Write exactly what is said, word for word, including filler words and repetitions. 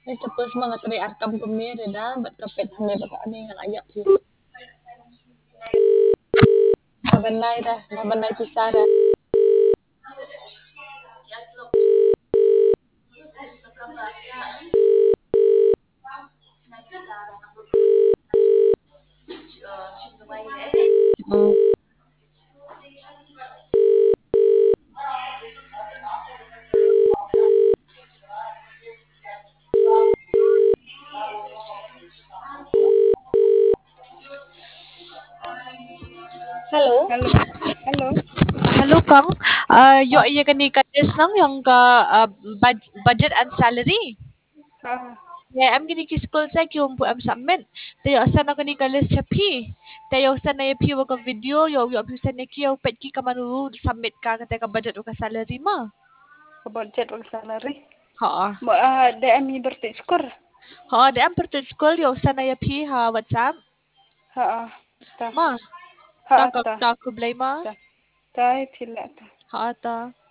Ni tapos mga tari arkam kumiri da, ba't kapit hane baka ani nga ayak si Labanay da, labanay si Sarah. Mm. Hello. Hello. Hello. Hello, Kang. Uh, you Ah, iya kani kadis nang yung ka uh, bud- budget and salary. Ah, Yeah, I'm gonna ki school sa yung po am submit. Tayo asa na kani kalis sa P. Tayo sa na yung P wag ka video, yo yo pi sa na ki yo pet ki ka manu submit ka kate ka budget o ka salary mo. budget og salary. Ha. Mo ah de ami birthday score. Ha, da am per school yo sa na yung P ha WhatsApp. Ha ah. Ta. Ma, Ha ta ah, ka ta. ta ku blay ma. Ta. Ta pila ta. Ha ta.